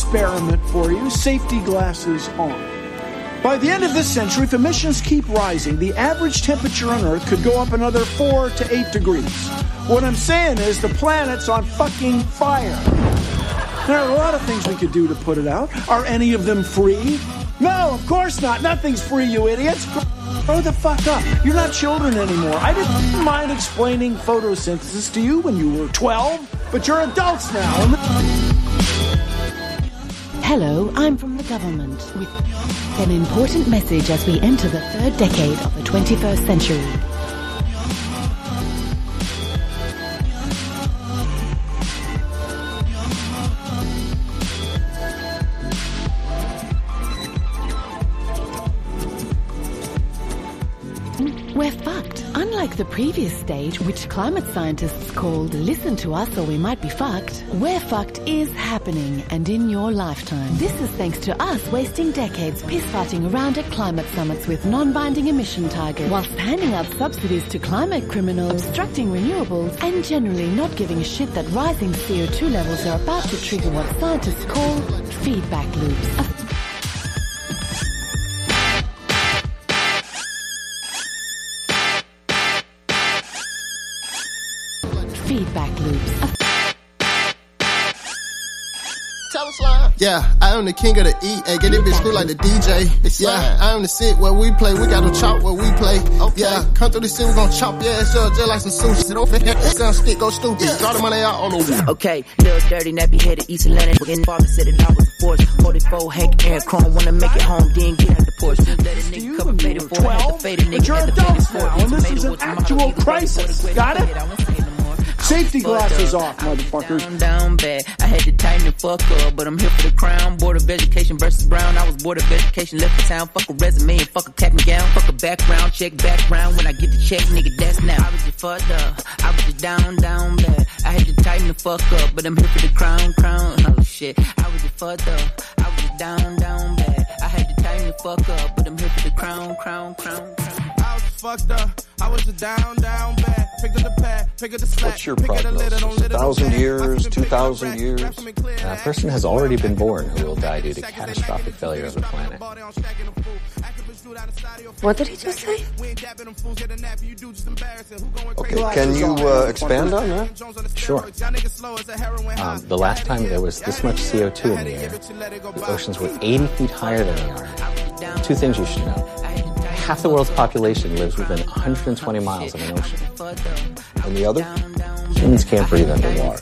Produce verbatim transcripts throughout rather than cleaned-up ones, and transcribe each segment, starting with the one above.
experiment for you. Safety glasses on. By the end of this century, if emissions keep rising, the average temperature on Earth could go up another four to eight degrees. What I'm saying is the planet's on fucking fire. There are a lot of things we could do to put it out. Are any of them free? No, of course not. Nothing's free, you idiots. Grow the fuck up. You're not children anymore. I didn't mind explaining photosynthesis to you when you were twelve, but you're adults now. And Hello, I'm from the government with an important message as we enter the third decade of the twenty-first century. We're fucked. Unlike the previous stage, which climate scientists called Listen to Us or We Might Be Fucked, We're Fucked is happening, and in your lifetime. This is thanks to us wasting decades piss-farting around at climate summits with non-binding emission targets, whilst handing out subsidies to climate criminals, obstructing renewables, and generally not giving a shit that rising C O two levels are about to trigger what scientists call feedback loops. Feedback loops. Tell us live. Yeah, I am the king of the E. Hey, get this bitch feel like the D J. Yeah, I am the sit where we play. We got to chop where we play. Okay. Yeah, come through the city, we gon' chop your ass up just like some sushi. Sit over here, sound stick, go stupid. Yeah. Got the money out on the wall. Okay, little dirty, nappy headed East Atlantic. In father said it out with the force. forty-four Hank Air Chrome, wanna make it home, then get at the porch. Let a nigga cover faded for twelve, but you're adults now, and this is an actual crisis. Got it? Safety glasses off, motherfuckers. Down, down bad. I had to tighten the fuck up, but I'm here for the crown. Board of Education versus Brown. I was board of Education, left the town. Fuck a resume and fuck a cap and gown. Fuck a background, check background. When I get the check, nigga, that's now. I was just fucked up. I was just down, down bad. I had to tighten the fuck up, but I'm here for the crown, crown. Oh shit. I was just fucked up. I was just down, down bad. I had to tighten the fuck up, but I'm here for the crown, crown, crown, crown. I was fucked up. I was just down, down bad. Pick up the pad, pick up the slack. What's your prognosis? A thousand years, two thousand years? A person has already been born who will die due to catastrophic failure of the planet. What did he just say? Okay, can you uh, expand on that? Sure. Um, the last time there was this much C O two in the air, the oceans were eighty feet higher than they are now. Two things you should know. Half the world's population lives within one hundred twenty miles of an ocean. And the other? Humans can't breathe underwater.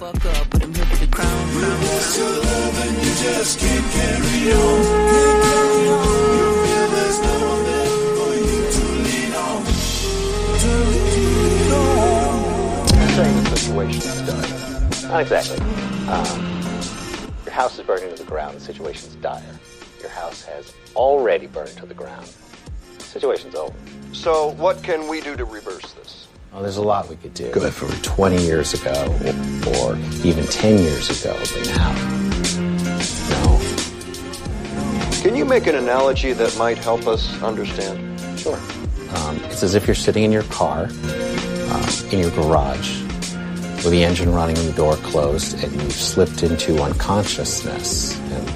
I'm saying the situation is dire. Not exactly. Um, your house is burning to the ground. The situation's dire. Your house has already burned to the ground. The situation's over. So what can we do to reverse this? Well, there's a lot we could do. Good for twenty years ago, or, or even ten years ago, but now, no. Can you make an analogy that might help us understand? Sure. Um, it's as if you're sitting in your car, uh, in your garage, with the engine running and the door closed, and you've slipped into unconsciousness, and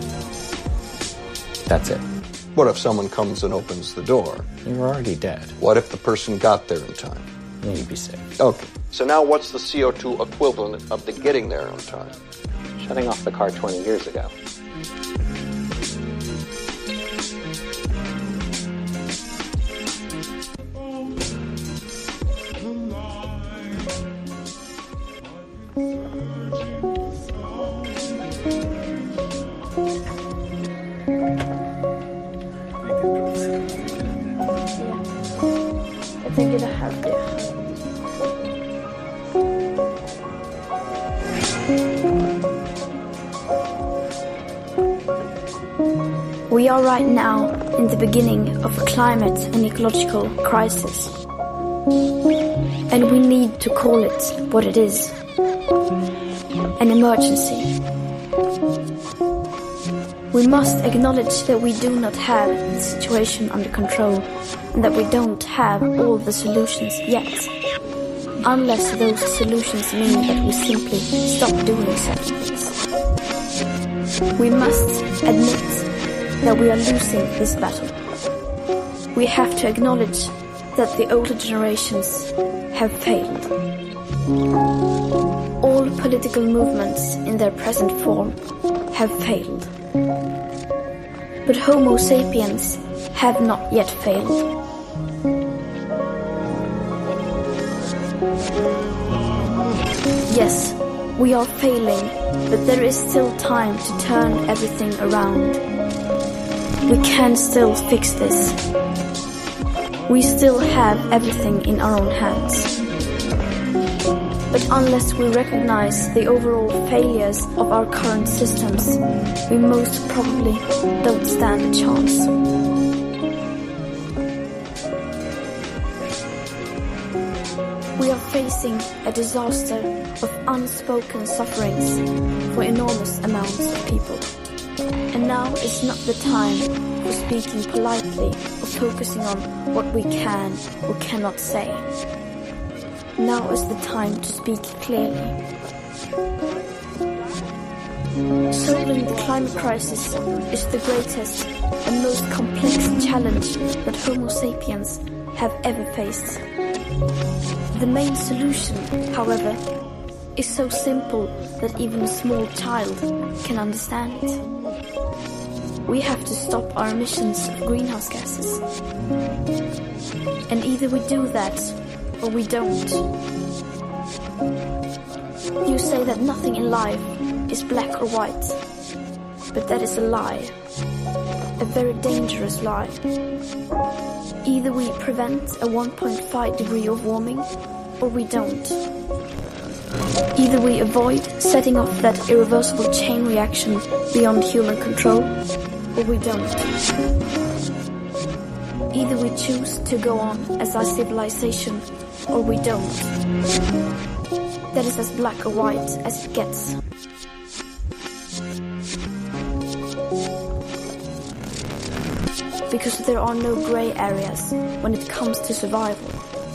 uh, that's it. What if someone comes and opens the door? You're already dead. What if the person got there in time? Then you'd be safe. Okay. So now what's the C O two equivalent of the getting there on time? Shutting off the car twenty years ago. Jag tänker det här blir. We are right now in the beginning of a climate and ecological crisis. And we need to call it what it is. An emergency. We must acknowledge that we do not have the situation under control and that we don't have all the solutions yet. Unless those solutions mean that we simply stop doing certain things. We must admit that we are losing this battle. We have to acknowledge that the older generations have failed. All political movements in their present form have failed. But Homo sapiens have not yet failed. Yes, we are failing, but there is still time to turn everything around. We can still fix this. We still have everything in our own hands. But unless we recognize the overall failures of our current systems, we most probably don't stand a chance. We are facing a disaster of unspoken sufferings for enormous amounts of people. And now is not the time for speaking politely or focusing on what we can or cannot say. Now is the time to speak clearly. Solving the climate crisis is the greatest and most complex challenge that Homo sapiens have ever faced. The main solution, however, is so simple that even a small child can understand it. We have to stop our emissions of greenhouse gases. And either we do that or we don't. You say that nothing in life is black or white, but that is a lie. A very dangerous lie. Either we prevent a one point five degree of warming or we don't. Either we avoid setting off that irreversible chain reaction beyond human control or we don't. Either we choose to go on as our civilization or we don't. That is as black or white as it gets. Because there are no grey areas when it comes to survival.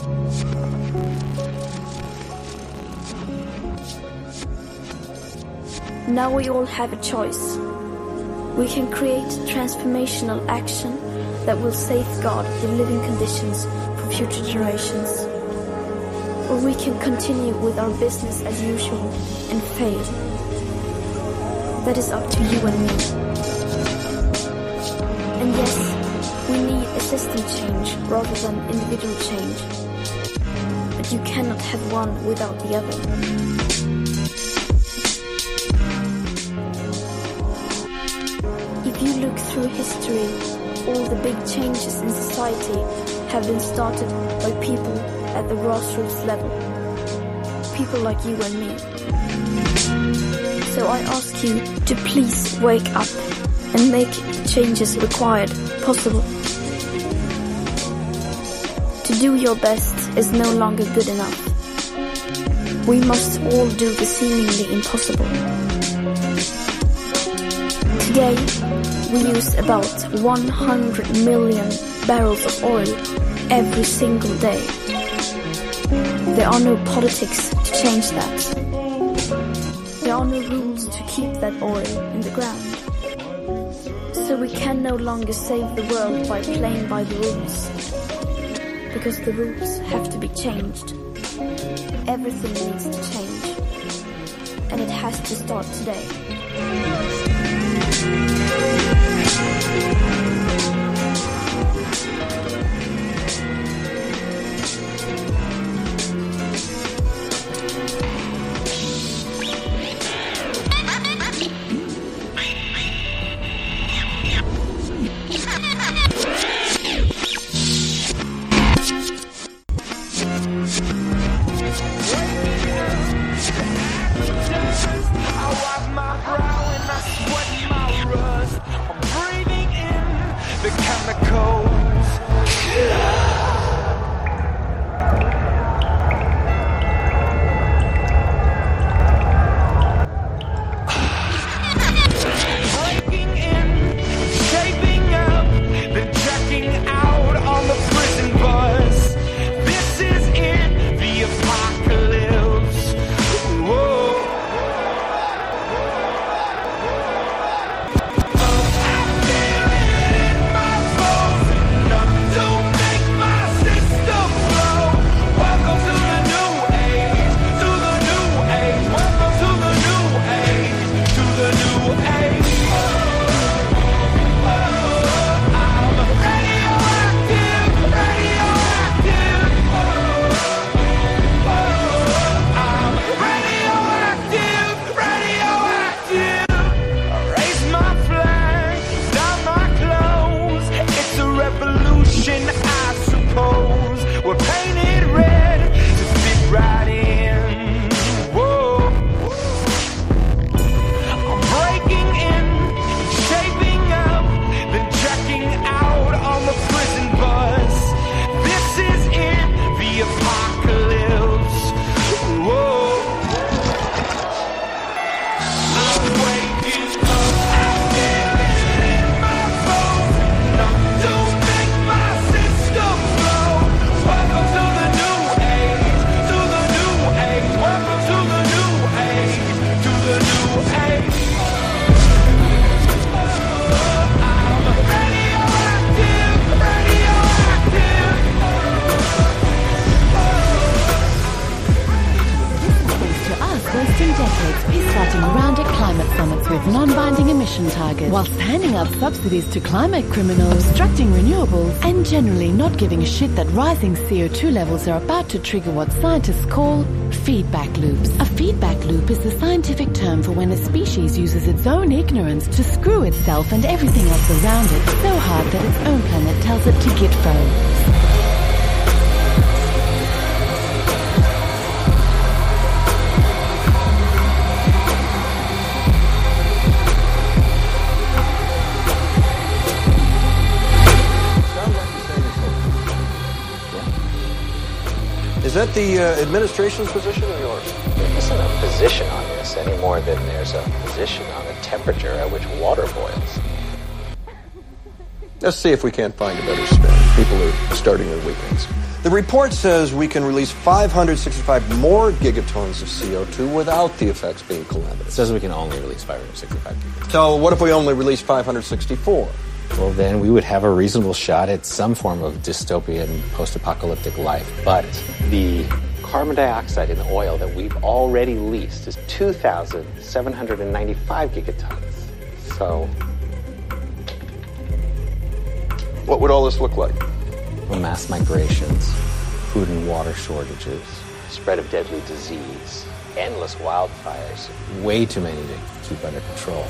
Now we all have a choice. We can create transformational action that will safeguard the living conditions for future generations. Or we can continue with our business as usual and fail. That is up to you and me. And yes, we need a system change rather than individual change. But you cannot have one without the other. If you look through history, all the big changes in society have been started by people at the grassroots level. People like you and me. So I ask you to please wake up and make the changes required possible. To do your best is no longer good enough. We must all do the seemingly impossible. Today, we use about one hundred million barrels of oil every single day. There are no politics to change that. There are no rules to keep that oil in the ground. So we can no longer save the world by playing by the rules. Because the rules have to be changed. Everything needs to change. And it has to start today. I wipe my brow and I sweat my rust. I'm breathing in emission targets, whilst handing out subsidies to climate criminals, obstructing renewables, and generally not giving a shit that rising C O two levels are about to trigger what scientists call feedback loops. A feedback loop is the scientific term for when a species uses its own ignorance to screw itself and everything else around it so hard that its own planet tells it to git fo. Is that the uh, administration's position or yours? There isn't a position on this any more than there's a position on the temperature at which water boils. Let's see if we can't find a better spin. People are starting their weekends. The report says we can release five hundred sixty-five more gigatons of C O two without the effects being calamitous. It says we can only release five hundred sixty-five gigatons. So what if we only release five hundred sixty-four? Well, then we would have a reasonable shot at some form of dystopian post-apocalyptic life. But the carbon dioxide in the oil that we've already leased is two thousand seven hundred ninety-five gigatons. So what would all this look like? Well, mass migrations, food and water shortages, spread of deadly disease, endless wildfires, way too many to keep under control.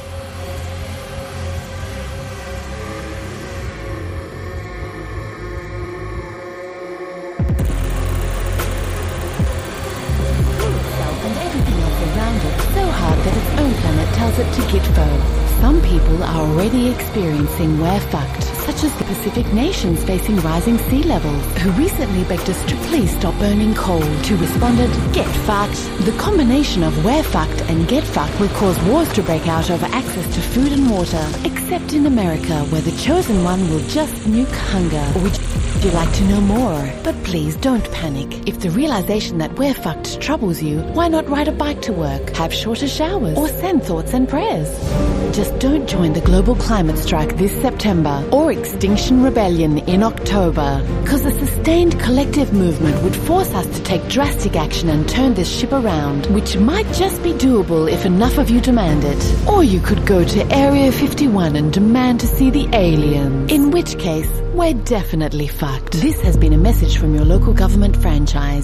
That its own planet tells it to git fo. Some people are already experiencing we're fucked, such as the Pacific nations facing rising sea levels, who recently begged us to please stop burning coal. To responded, get fucked. The combination of we're fucked and get fucked will cause wars to break out over access to food and water, except in America, where the chosen one will just nuke hunger. Would you like to know more? But please don't panic. If the realization that we're fucked troubles you, why not ride a bike to work, have shorter showers, or send thoughts and prayers? Just don't join the global climate strike this September or Extinction Rebellion in October, because a sustained collective movement would force us to take drastic action and turn this ship around, which might just be doable if enough of you demand it. Or you could go to Area fifty-one and demand to see the aliens, in which case, we're definitely fucked. This has been a message from your local government franchise.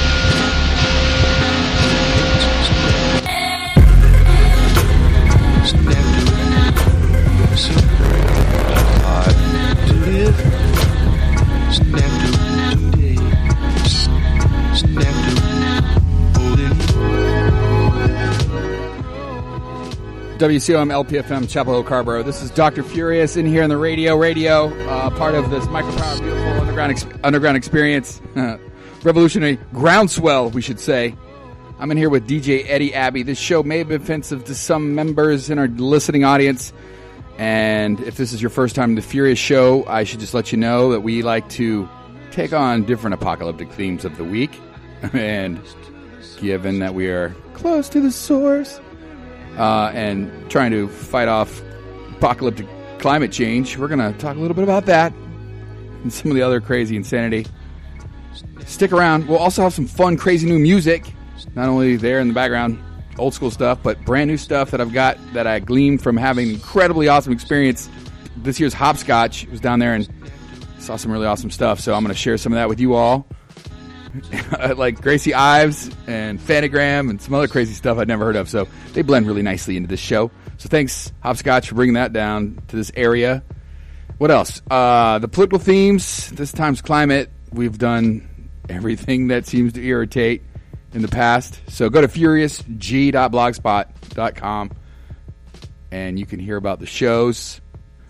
W C O M L P F M Chapel Hill Carborough. This is Doctor Furious in here on the radio. Radio, uh, part of this Micropower Beautiful Underground ex- underground experience. Revolutionary groundswell, we should say. I'm in here with D J Eddie Abbey. This show may be offensive to some members in our listening audience. And if this is your first time in the Furious Show, I should just let you know that we like to take on different apocalyptic themes of the week. And given that we are close to the source, Uh, and trying to fight off apocalyptic climate change, we're going to talk a little bit about that and some of the other crazy insanity. Stick around. We'll also have some fun, crazy new music. Not only there in the background, old school stuff, but brand new stuff that I've got that I gleaned from having an incredibly awesome experience. This year's Hopscotch was down there and saw some really awesome stuff, so I'm going to share some of that with you all. Like Gracie Ives and Fanagram and some other crazy stuff I'd never heard of. So they blend really nicely into this show. So thanks, Hopscotch, for bringing that down to this area. What else? Uh, the political themes. This time's climate. We've done everything that seems to irritate in the past. So go to furious g dot blogspot dot com and you can hear about the shows.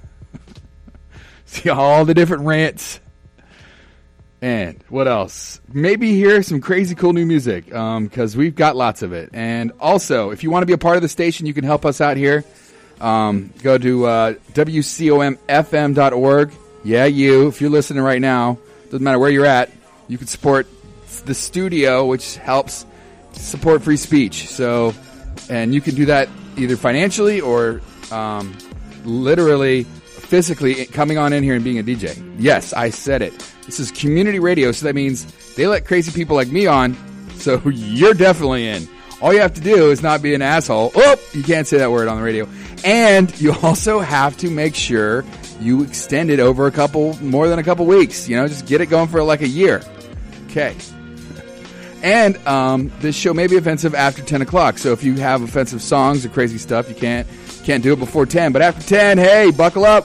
See all the different rants. And what else? Maybe hear some crazy cool new music, because um, we've got lots of it. And also, if you want to be a part of the station, you can help us out here. Um, go to uh, W C O M F M dot org. Yeah, you. If you're listening right now, doesn't matter where you're at, you can support the studio, which helps support free speech. So, and you can do that either financially or um, literally, physically coming on in here and being a D J. Yes, I said it. This is community radio, so that means they let crazy people like me on, so you're definitely in. All you have to do is not be an asshole. Oh, you can't say that word on the radio. And you also have to make sure you extend it over a couple, more than a couple weeks. You know, just get it going for like a year. Okay. And um, this show may be offensive after ten o'clock. So if you have offensive songs or crazy stuff, you can't can't do it before ten. But after ten, hey, buckle up.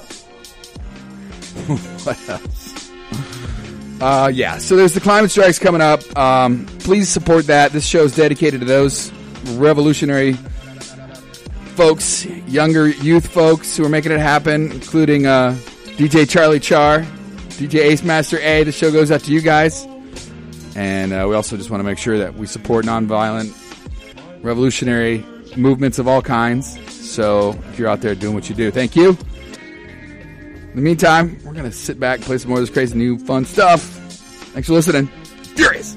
What else? Uh, yeah, so there's the climate strikes coming up. Um, please support that. This show is dedicated to those revolutionary folks, younger youth folks who are making it happen, including uh, D J Charlie Char, D J Ace Master A. The show goes out to you guys. And uh, we also just want to make sure that we support nonviolent, revolutionary movements of all kinds. So if you're out there doing what you do, thank you. In the meantime, we're going to sit back and play some more of this crazy new fun stuff. Thanks for listening. Furious.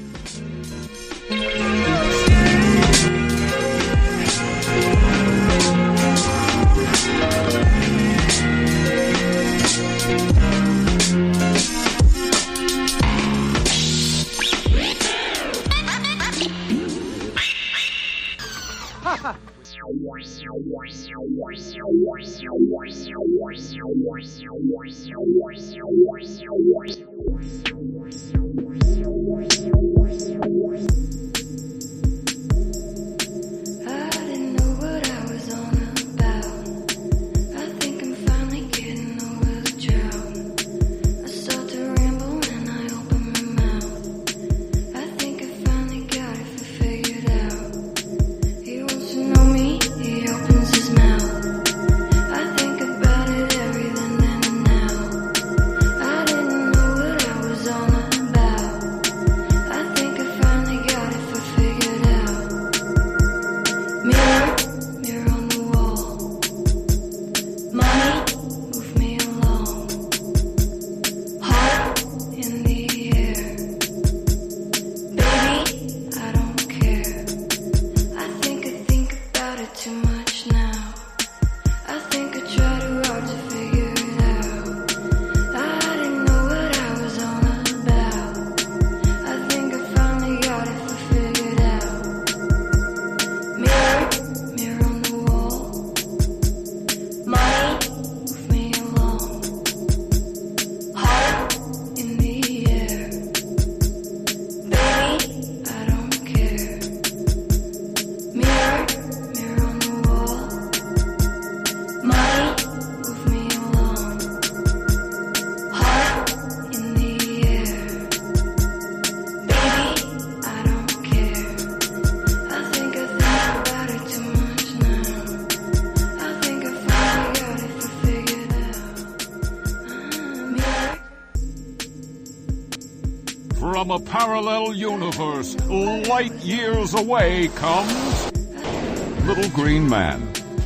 From a parallel universe, light years away, comes Little Green Man.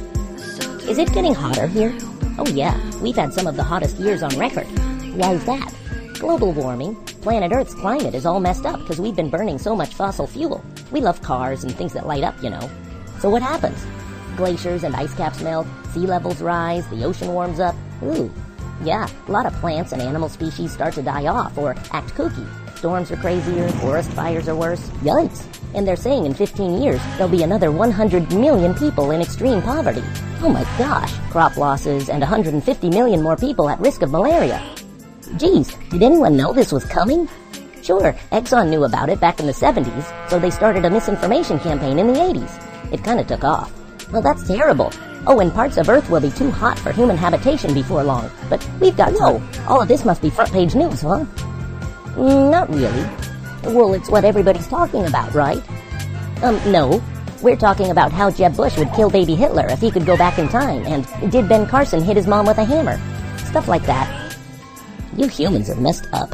Is it getting hotter here? Oh yeah, we've had some of the hottest years on record. Why is that? Global warming. Planet Earth's climate is all messed up because we've been burning so much fossil fuel. We love cars and things that light up, you know. So what happens? Glaciers and ice caps melt, sea levels rise, the ocean warms up. Ooh. Yeah, a lot of plants and animal species start to die off or act kooky. Storms are crazier, forest fires are worse. Yikes! And they're saying in fifteen years, there'll be another one hundred million people in extreme poverty. Oh my gosh! Crop losses and one hundred fifty million more people at risk of malaria. Geez, did anyone know this was coming? Sure, Exxon knew about it back in the seventies, so they started a misinformation campaign in the eighties. It kinda took off. Well, that's terrible. Oh, and parts of Earth will be too hot for human habitation before long. But we've got Whoa, all of this must be front page news, huh? Mm, not really. Well, it's what everybody's talking about, right? Um, no. We're talking about how Jeb Bush would kill baby Hitler if he could go back in time, and did Ben Carson hit his mom with a hammer? Stuff like that. You humans are messed up.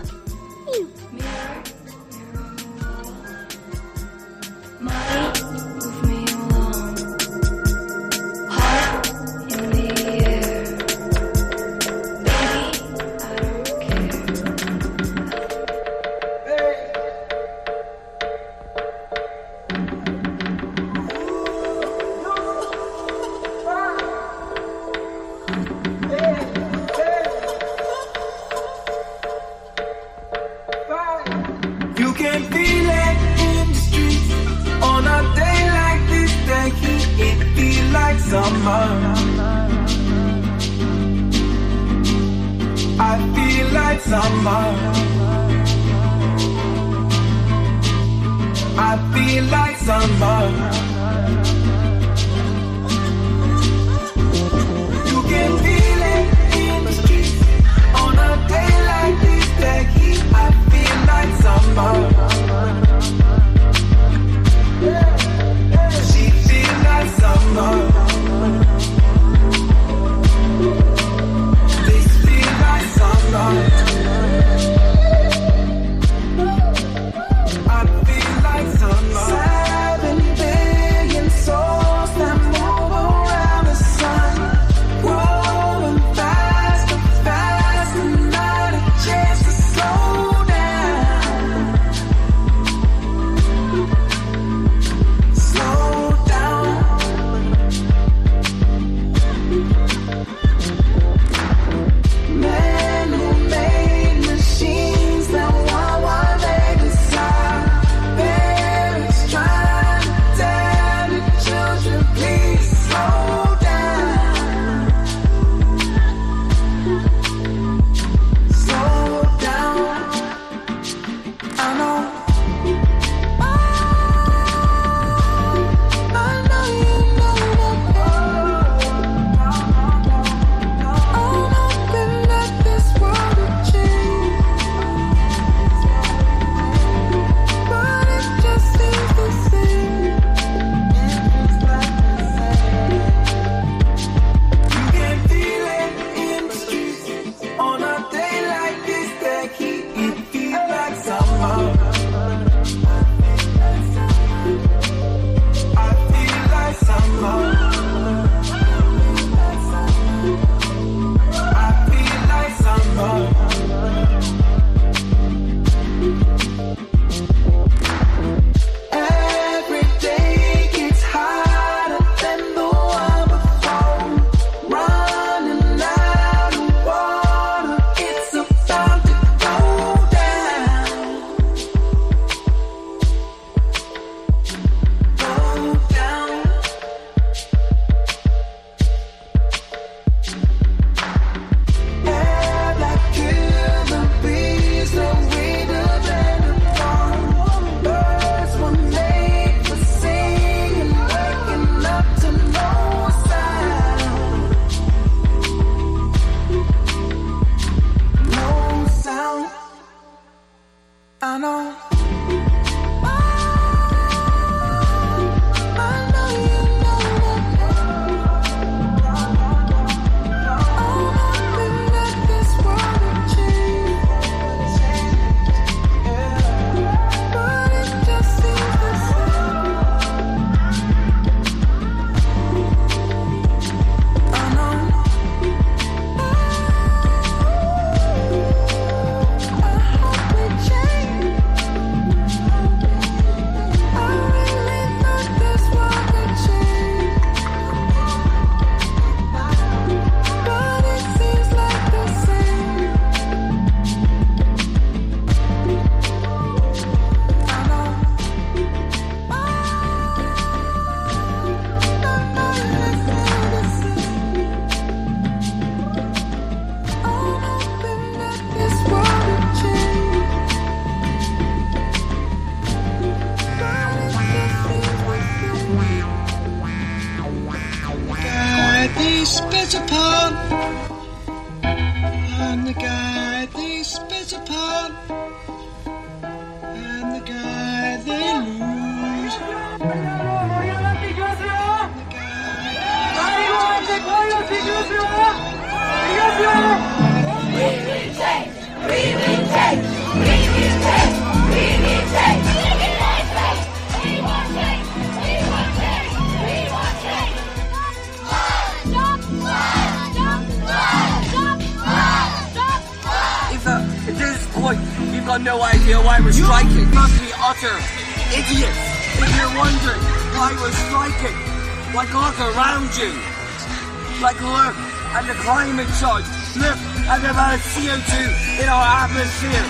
like summer. I feel like summer. You can feel it in the streets on a day like this. That heat, I feel like summer. She feels like summer. This feels like summer. I feel like summer. Seven billion souls that move around the sun, growing faster, faster, not a chance to slow down. Slow down. Men who made machines that want what they desire. Parents trying to tell the children, please slow down. Slow down. I know. I know you know I'm hoping that this world will change, but it just seems the same. You can feel it in the streets on a day like this. That heat, it feels like summer. I feel like summer. I feel like summer. Every day gets hotter than the one before. Running out of water, it's about to go down. Go down. Air that kill the bees, the weeder than the farm. Birds were made for singing, waking up to no sound. No sound. I know. I know you know I'm hoping that this world will change, but it just seems the same. I know. I hope we change. I really thought this world would change, but it seems like the same. I know. I know it's still the same. I'm hoping that this world will change, but it just seems like the same. Guy they spit upon, and the guy they spit upon, and the guy they lose. If, uh, at this point you've got no idea why we're striking, you must be utter idiots. If you're wondering why we're striking, like look around you. Like look at the climate change. Look at the amount of C O two in our atmosphere.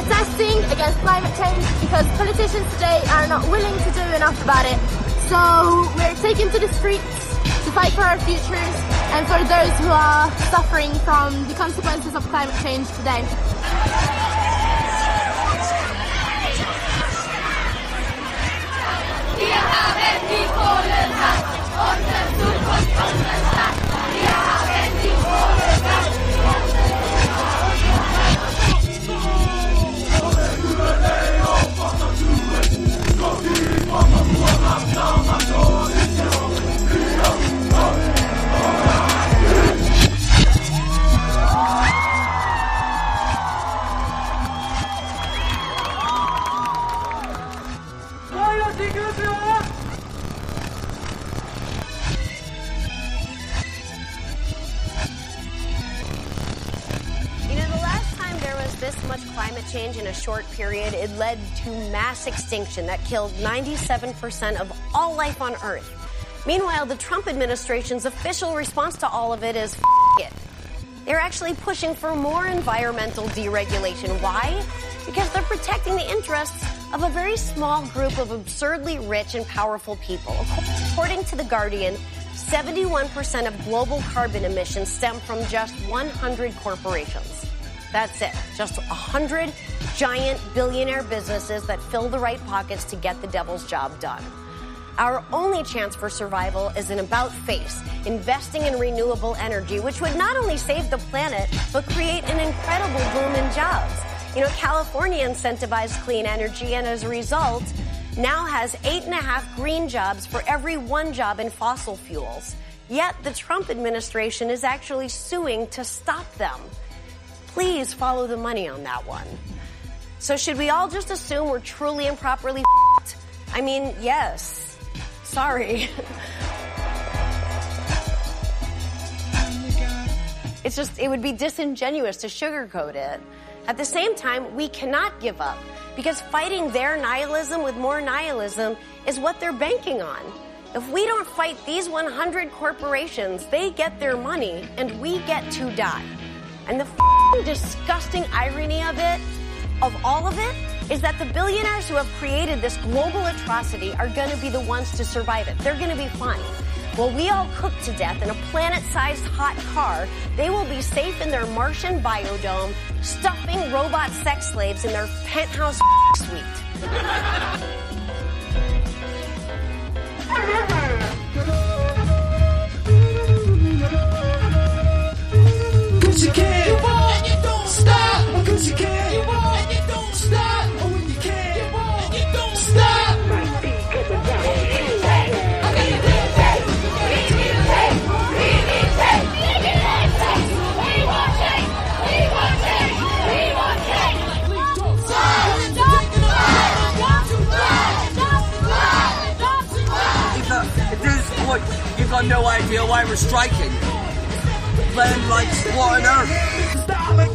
protesting against climate change because politicians today are not willing to do enough about it. So we're taking to the streets to fight for our futures and for those who are suffering from the consequences of climate change today. Wir haben die Kohlenmacht, unsere Zukunft, unsere Stadt. Wir haben die Kohlenmacht, change in a short period, it led to mass extinction that killed ninety-seven percent of all life on Earth. Meanwhile, the Trump administration's official response to all of it is F*** it. They're actually pushing for more environmental deregulation. Why? Because they're protecting the interests of a very small group of absurdly rich and powerful people. According to The Guardian, seventy-one percent of global carbon emissions stem from just one hundred corporations. That's it. Just one hundred giant billionaire businesses that fill the right pockets to get the devil's job done. Our only chance for survival is an about-face, investing in renewable energy, which would not only save the planet, but create an incredible boom in jobs. You know, California incentivized clean energy, and as a result, now has eight and a half green jobs for every one job in fossil fuels. Yet the Trump administration is actually suing to stop them. Please follow the money on that one. So should we all just assume we're truly and properly f***ed? I mean, yes. Sorry. It's just, it would be disingenuous to sugarcoat it. At the same time, we cannot give up because fighting their nihilism with more nihilism is what they're banking on. If we don't fight these one hundred corporations, they get their money and we get to die. And the f***ing disgusting irony of it, of all of it, is that the billionaires who have created this global atrocity are going to be the ones to survive it. They're going to be fine. While we all cook to death in a planet-sized hot car, they will be safe in their Martian biodome, stuffing robot sex slaves in their penthouse suite. Cause you can't, and you don't stop. Cause you can't, and you don't stop. Oh, when you can't, and you don't stop. At this point, you've got no idea why we're striking. Land like what on earth?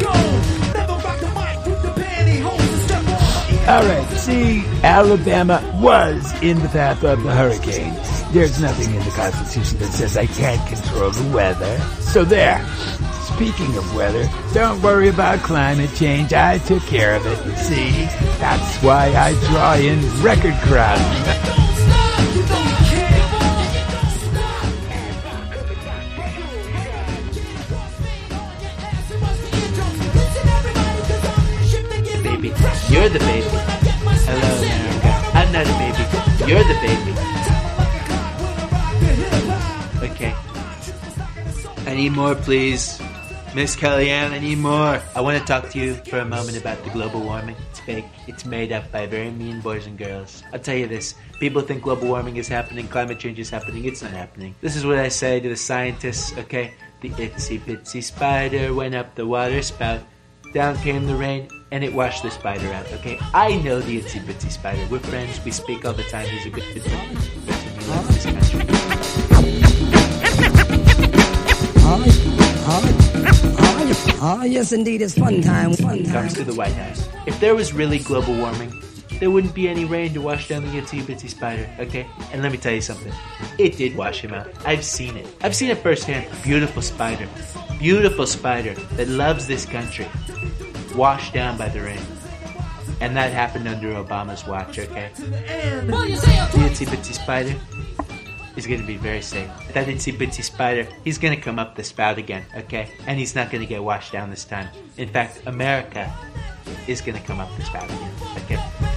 Alright, see, Alabama was in the path of the hurricanes. There's nothing in the Constitution that says I can't control the weather. So there. Speaking of weather, don't worry about climate change. I took care of it. See, that's why I draw in record crowds. You're the baby. Hello, America. I'm not a baby. You're the baby. Okay. I need more, please. Miss Kellyanne, I need more. I want to talk to you for a moment about the global warming. It's fake. It's made up by very mean boys and girls. I'll tell you this. People think global warming is happening, climate change is happening. It's not happening. This is what I say to the scientists, okay? The itsy bitsy spider went up the water spout. Down came the rain, and it washed the spider out, okay? I know the itsy bitsy spider. We're friends. We speak all the time. He's a good fit for me. He loves this country. Ah, yes, indeed, it's fun time. Fun time. Comes to the White House. If there was really global warming, there wouldn't be any rain to wash down the itsy bitsy spider, okay? And let me tell you something. It did wash him out. I've seen it. I've seen it firsthand. Beautiful spider. Beautiful spider that loves this country. Washed down by the rain. And that happened under Obama's watch, okay? The Itsy Bitsy Spider is going to be very safe. That Itsy Bitsy Spider, he's going to come up the spout again, okay? And he's not going to get washed down this time. In fact, America is going to come up the spout again, okay?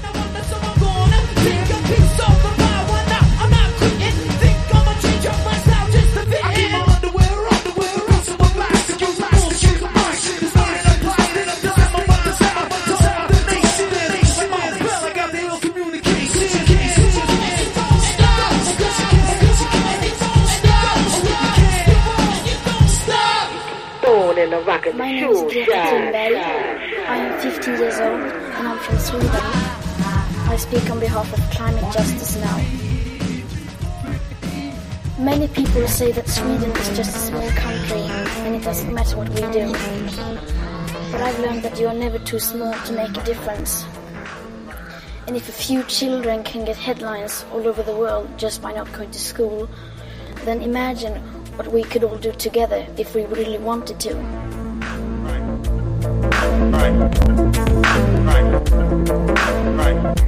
My name is Greta Thunberg. I am fifteen years old and I'm from Sweden. I speak on behalf of climate justice now. Many people say that Sweden is just a small country and it doesn't matter what we do. But I've learned that you are never too small to make a difference. And if a few children can get headlines all over the world just by not going to school, then imagine what we could all do together if we really wanted to. Right. Right. Right.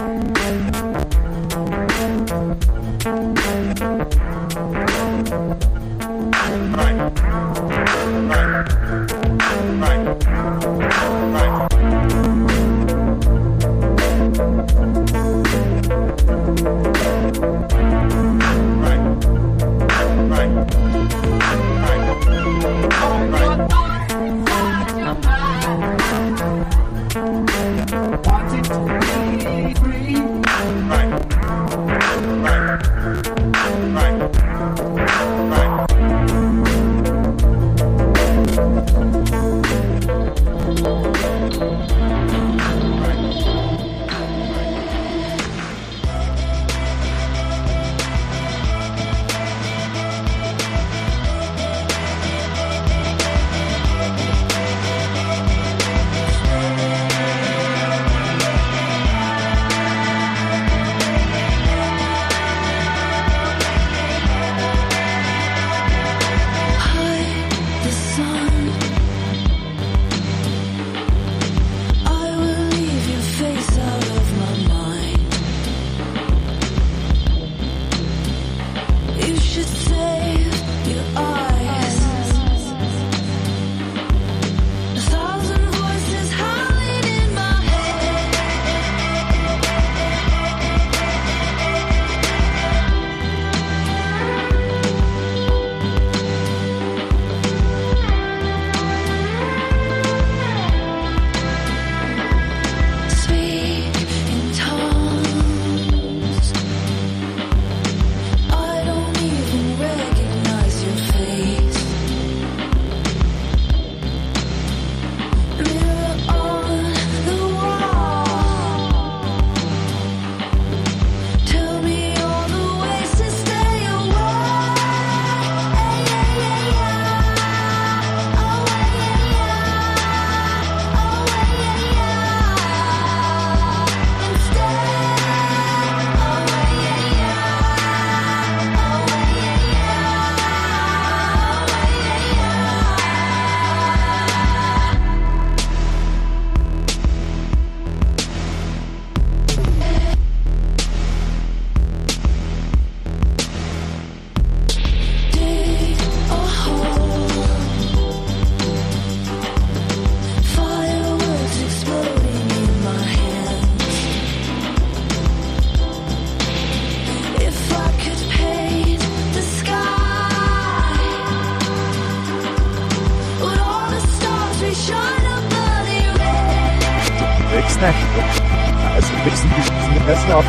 Also ein bisschen besser auf.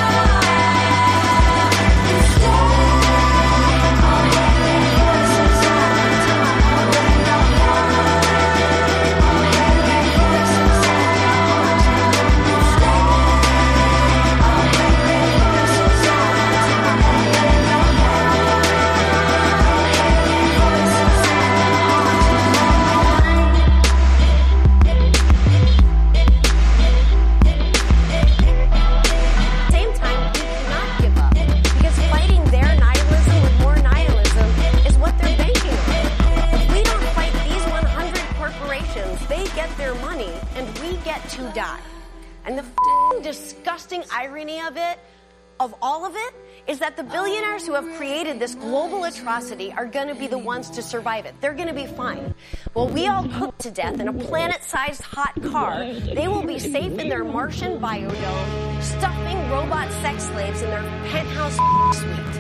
Stay interesting irony of it, of all of it, is that the billionaires who have created this global atrocity are going to be the ones to survive it. They're going to be fine. While we all cook to death in a planet-sized hot car, they will be safe in their Martian biodome, stuffing robot sex slaves in their penthouse suite.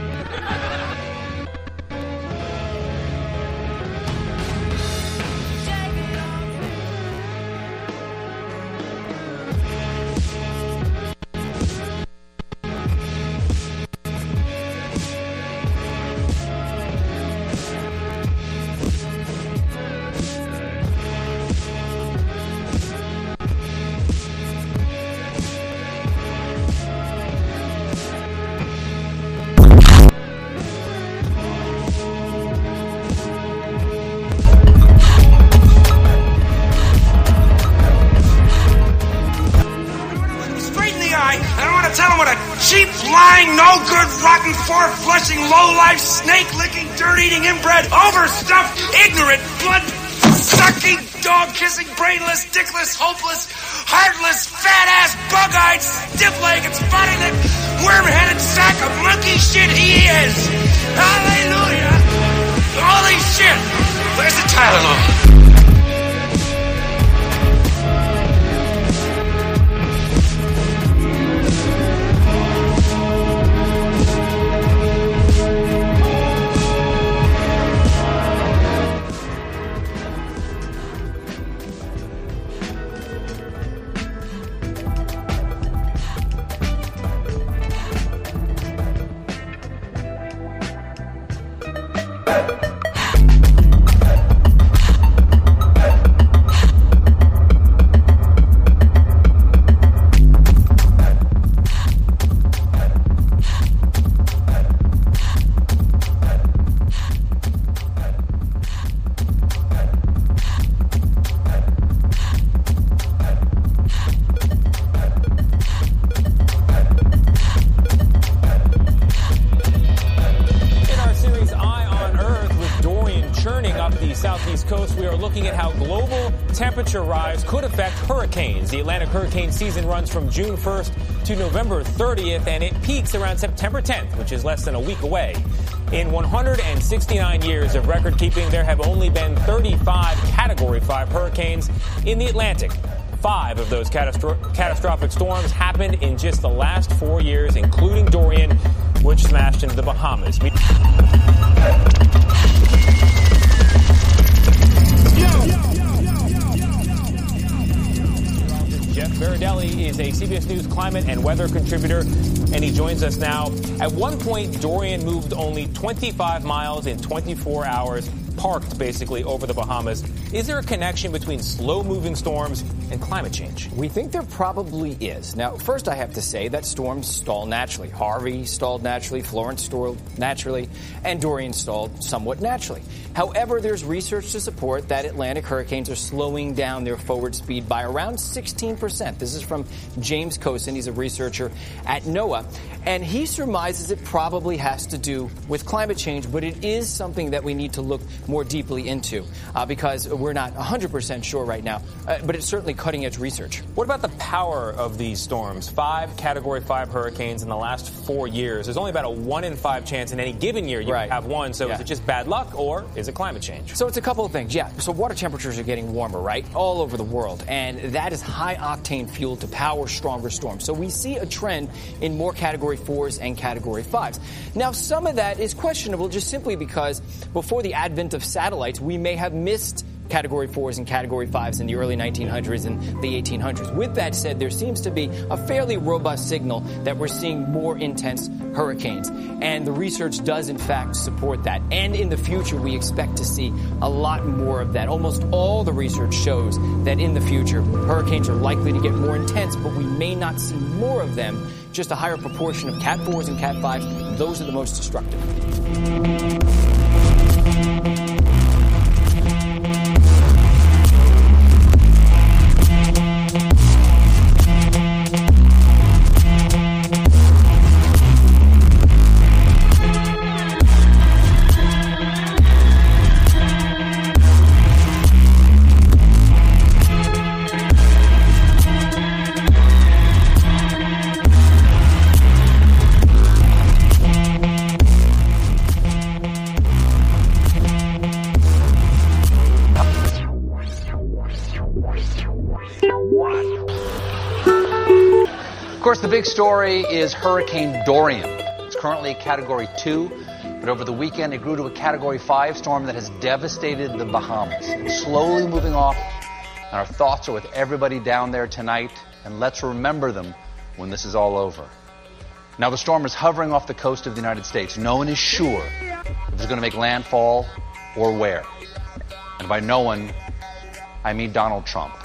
Cheap, lying, no-good, rotten, four-flushing, low-life, snake-licking, dirt-eating, inbred, overstuffed, ignorant, blood-sucking, dog-kissing, brainless, dickless, hopeless, heartless, fat-ass, bug-eyed, stiff-legged, spotty-lipped, worm-headed sack of monkey shit he is! Hallelujah! Holy shit! Where's the Tylenol? Rise could affect hurricanes. The Atlantic hurricane season runs from June first to November thirtieth, and it peaks around September tenth, which is less than a week away. In one hundred sixty-nine years of record keeping, there have only been thirty-five Category five hurricanes in the Atlantic. Five of those catastro- catastrophic storms happened in just the last four years, including Dorian, which smashed into the Bahamas. Jeff Baradelli is a C B S News climate and weather contributor, and he joins us now. At one point, Dorian moved only twenty-five miles in twenty-four hours, parked basically over the Bahamas. Is there a connection between slow-moving storms and climate change? We think there probably is. Now, first I have to say that storms stall naturally. Harvey stalled naturally, Florence stalled naturally, and Dorian stalled somewhat naturally. However, there's research to support that Atlantic hurricanes are slowing down their forward speed by around sixteen percent. This is from James Cosin. He's a researcher at NOAA, and he surmises it probably has to do with climate change, but it is something that we need to look more deeply into uh, because we're not one hundred percent sure right now, uh, but it's certainly cutting-edge research. What about the power of these storms? Five Category five hurricanes in the last four years. There's only about a one in five chance in any given year you right. have one, so yeah. is it just bad luck or is it climate change? So it's a couple of things, yeah. So water temperatures are getting warmer, right, all over the world, and that is high-octane fuel to power stronger storms. So we see a trend in more Category fours and Category fives. Now, some of that is questionable just simply because before the advent of satellites, we may have missed Category fours and Category fives in the early nineteen hundreds and the eighteen hundreds. With that said, there seems to be a fairly robust signal that we're seeing more intense hurricanes. And the research does, in fact, support that. And in the future, we expect to see a lot more of that. Almost all the research shows that in the future, hurricanes are likely to get more intense, but we may not see more of them. Just a higher proportion of Cat fours and Cat fives. Those are the most destructive. course, the big story is Hurricane Dorian. It's currently a Category two, but over the weekend it grew to a Category five storm that has devastated the Bahamas. It's slowly moving off, and our thoughts are with everybody down there tonight, and let's remember them when this is all over. Now, the storm is hovering off the coast of the United States. No one is sure if it's going to make landfall or where. And by no one, I mean Donald Trump.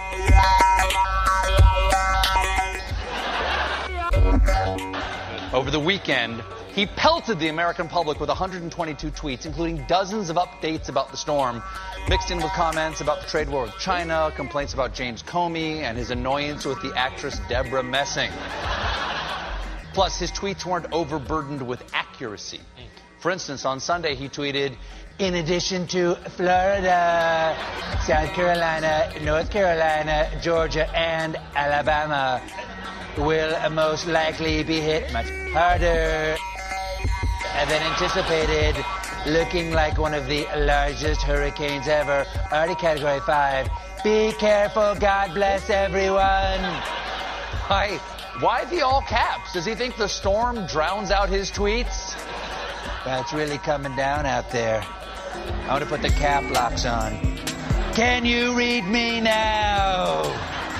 Over the weekend, he pelted the American public with one hundred twenty-two tweets, including dozens of updates about the storm, mixed in with comments about the trade war with China, complaints about James Comey, and his annoyance with the actress Deborah Messing. Plus, his tweets weren't overburdened with accuracy. For instance, on Sunday, he tweeted, "In addition to Florida, South Carolina, North Carolina, Georgia, and Alabama will most likely be hit much harder than anticipated, looking like one of the largest hurricanes ever, already Category five. Be careful, God bless everyone." Why, why the all caps? Does he think the storm drowns out his tweets? Well, it's really coming down out there. I want to put the cap locks on. Can you read me now?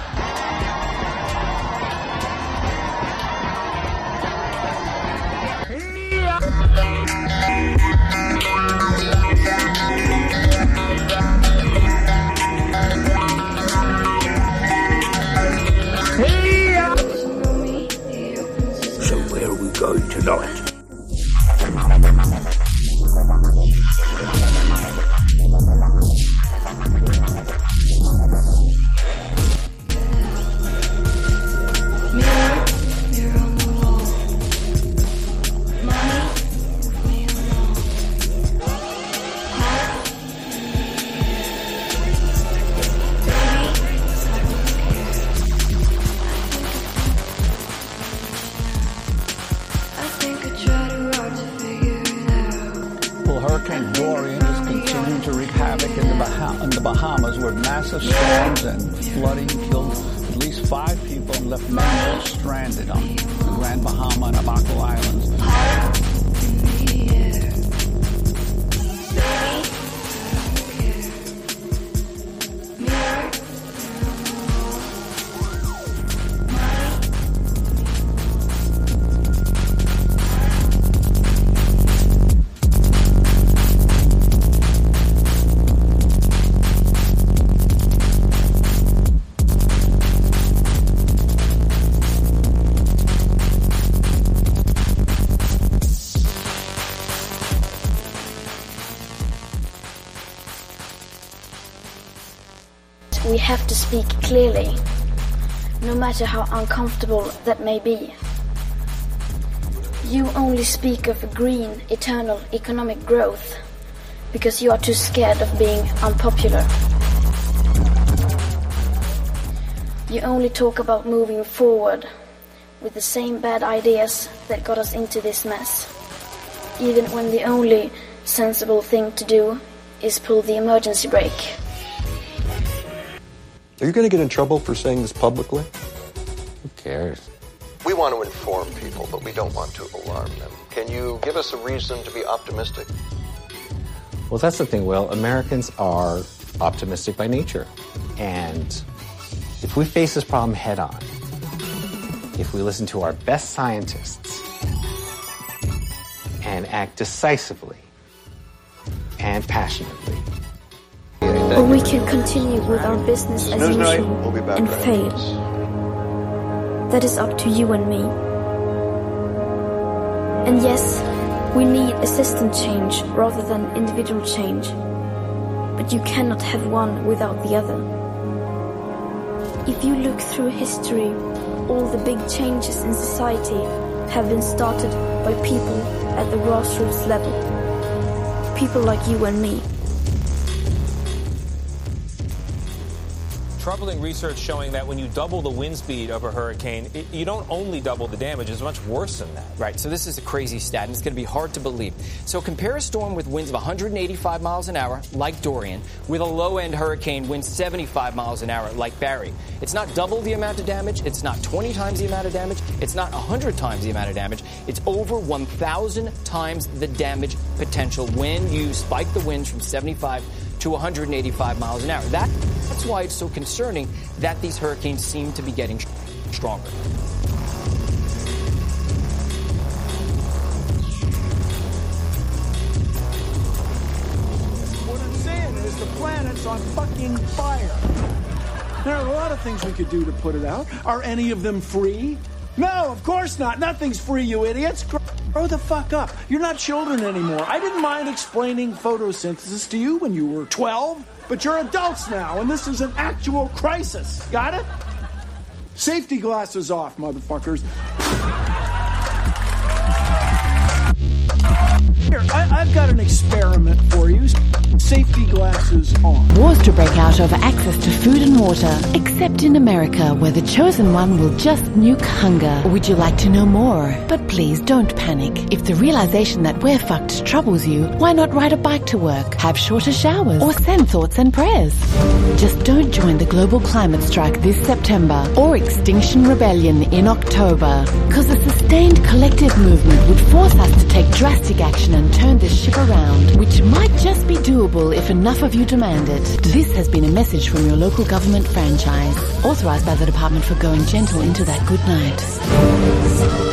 So where are we going tonight? Hurricane Dorian is continuing to wreak havoc in the, bah- in the Bahamas, where massive storms and flooding killed at least five people and left many more stranded on the Grand Bahama and Abaco Islands. We have to speak clearly, no matter how uncomfortable that may be. You only speak of a green, eternal economic growth because you are too scared of being unpopular. You only talk about moving forward with the same bad ideas that got us into this mess, even when the only sensible thing to do is pull the emergency brake. Are you going to get in trouble for saying this publicly? Who cares? We want to inform people, but we don't want to alarm them. Can you give us a reason to be optimistic? Well, that's the thing, Will. Americans are optimistic by nature. And if we face this problem head on, if we listen to our best scientists and act decisively and passionately, or we can continue with our business as usual we'll be back and right fail. That is up to you and me. And yes, we need a system change rather than individual change. But you cannot have one without the other. If you look through history, all the big changes in society have been started by people at the grassroots level. People like you and me. troubling research showing that when you double the wind speed of a hurricane, it, you don't only double the damage, it's much worse than that. Right, so this is a crazy stat, and it's going to be hard to believe. So compare a storm with winds of one hundred eighty-five miles an hour, like Dorian, with a low-end hurricane wind seventy-five miles an hour, like Barry. It's not double the amount of damage, it's not twenty times the amount of damage, it's not one hundred times the amount of damage, it's over one thousand times the damage potential when you spike the winds from seventy-five to one hundred eighty-five miles an hour. That, that's why it's so concerning that these hurricanes seem to be getting stronger. What I'm saying is the planet's on fucking fire. There are a lot of things we could do to put it out. Are any of them free? No, of course not. Nothing's free, you idiots. Grow the fuck up. You're not children anymore. I didn't mind explaining photosynthesis to you when you were twelve, but you're adults now, and this is an actual crisis. Got it? Safety glasses off, motherfuckers. Here, I, I've got an experiment for you. Safety glasses on. Wars to break out over access to food and water, except in America, where the chosen one will just nuke hunger. Would you like to know more? But please don't panic. If the realization that we're fucked troubles you, why not ride a bike to work, have shorter showers, or send thoughts and prayers? Just don't join the global climate strike this September or Extinction Rebellion in October, because a sustained collective movement would force us to take drastic action and turn this ship around, which might just be doable if enough of you demand it. This has been a message from your local government franchise, authorized by the Department for Going Gentle into that good night.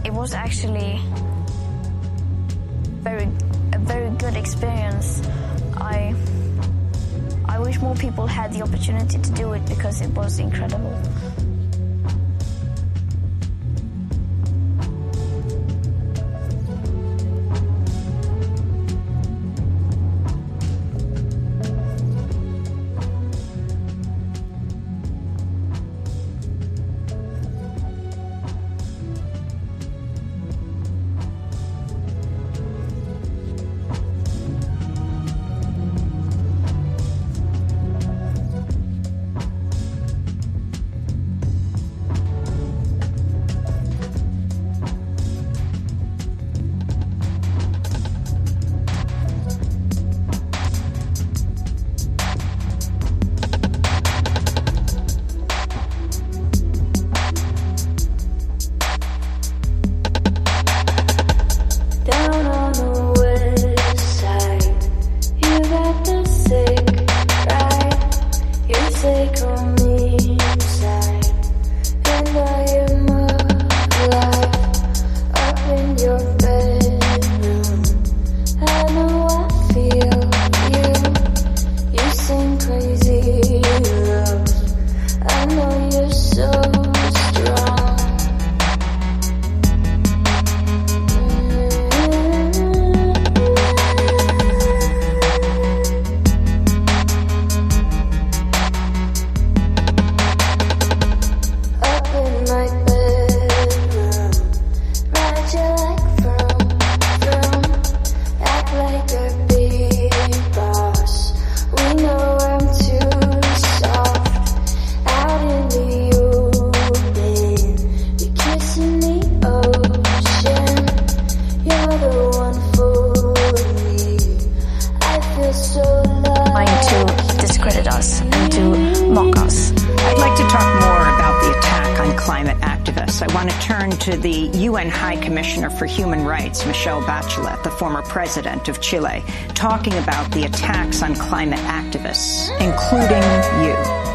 it was actually very a very good experience. I I wish more people had the opportunity to do it because it was incredible. Michelle Bachelet, the former president of Chile, talking about the attacks on climate activists, including you.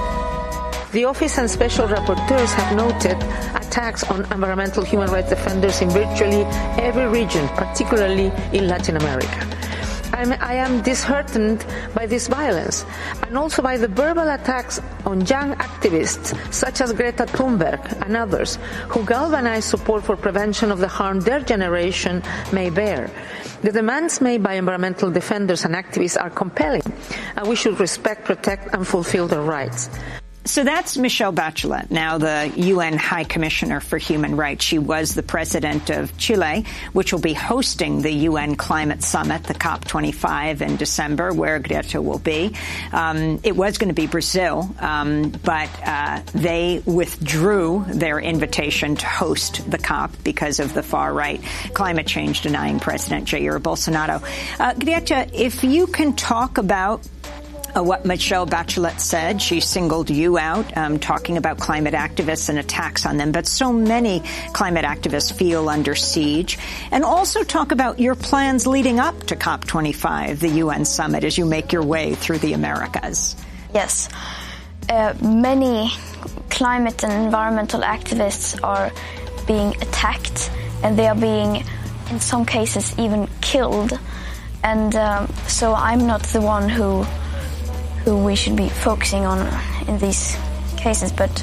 The Office and Special Rapporteurs have noted attacks on environmental human rights defenders in virtually every region, particularly in Latin America. I'm, I am disheartened by this violence and also by the verbal attacks on young activists such as Greta Thunberg and others who galvanize support for prevention of the harm their generation may bear. The demands made by environmental defenders and activists are compelling, and we should respect, protect, and fulfill their rights. So that's Michelle Bachelet, now the U N High Commissioner for Human Rights. She was the president of Chile, which will be hosting the U N Climate Summit, the COP twenty-five in December, where Greta will be. Um, it was going to be Brazil, um, but uh, they withdrew their invitation to host the COP because of the far-right climate change denying President Jair Bolsonaro. Uh, Greta, if you can talk about Uh, what Michelle Bachelet said. She singled you out, um, talking about climate activists and attacks on them, but so many climate activists feel under siege. And also talk about your plans leading up to COP twenty-five, the U N summit, as you make your way through the Americas. Yes. Uh, many climate and environmental activists are being attacked, and they are being, in some cases, even killed. And um, so I'm not the one who who we should be focusing on in these cases, but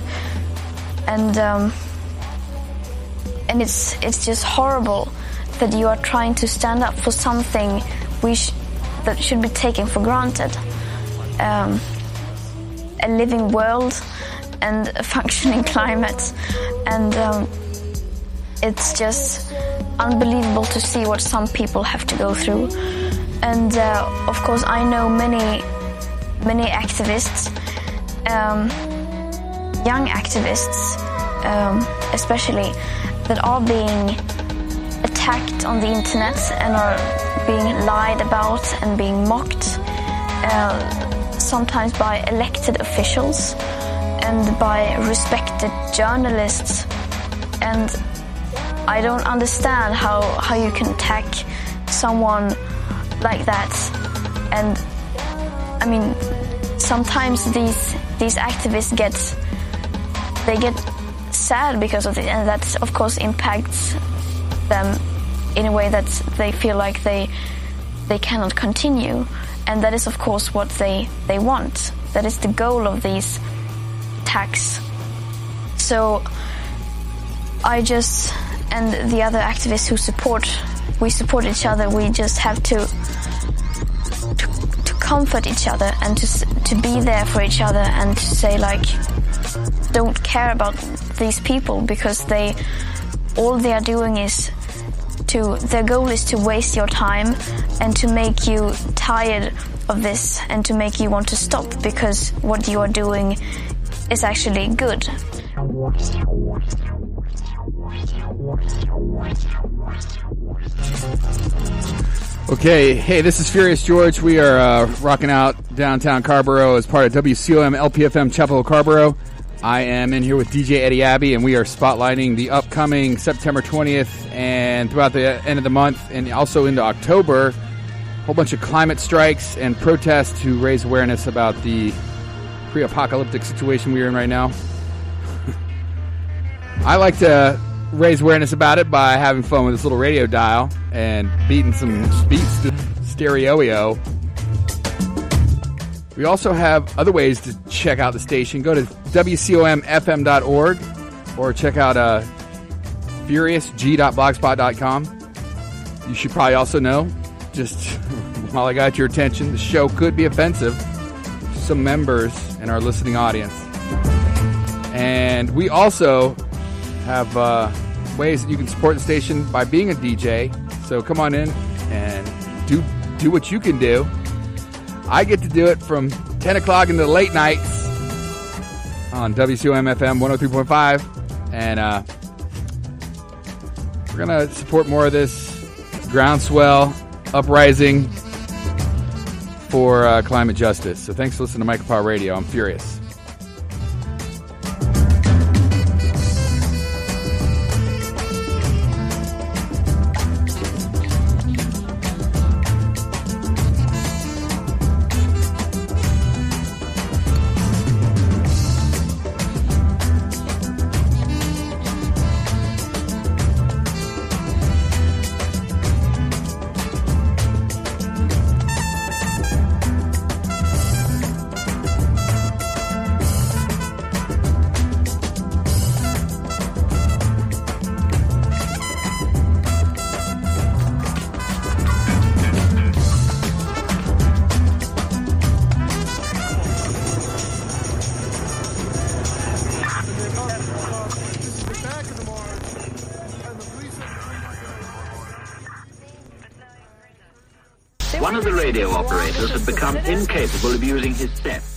and um, and it's it's just horrible that you are trying to stand up for something we sh- that should be taken for granted, um, a living world and a functioning climate, and um, it's just unbelievable to see what some people have to go through. And uh, of course, I know many. Many activists, um, young activists, um, especially, that are being attacked on the internet and are being lied about and being mocked, uh, sometimes by elected officials and by respected journalists. And I don't understand how, how you can attack someone like that. And I mean, sometimes these these activists get they get sad because of it, and that of course impacts them in a way that they feel like they they cannot continue. And that is, of course, what they, they want. That is the goal of these attacks. So I just, and the other activists who support, we support each other, we just have to to, to comfort each other and to to be there for each other and to say, like, don't care about these people because they, all they are doing is to, their goal is to waste your time and to make you tired of this and to make you want to stop because what you are doing is actually good. Okay, hey, this is Furious George. We are uh, rocking out downtown Carrboro as part of W C O M L P F M Chapel Hill Carrboro. I am in here with D J Eddie Abbey, and we are spotlighting the upcoming September twentieth and throughout the end of the month and also into October, a whole bunch of climate strikes and protests to raise awareness about the pre-apocalyptic situation we are in right now. I like to raise awareness about it by having fun with this little radio dial and beating some beats to stereo. We also have other ways to check out the station. Go to W C O M F M dot org or check out uh, furious g dot blogspot dot com. You should probably also know, just while I got your attention, the show could be offensive to some members in our listening audience. And we also have uh, ways that you can support the station by being a D J. So come on in and do do what you can do. I get to do it from ten o'clock into the late nights on W C O M F M one oh three point five. And uh, we're going to support more of this groundswell uprising for uh, climate justice. So thanks for listening to Micropower Radio. I'm Furious. One of the radio operators had become incapable of using his set.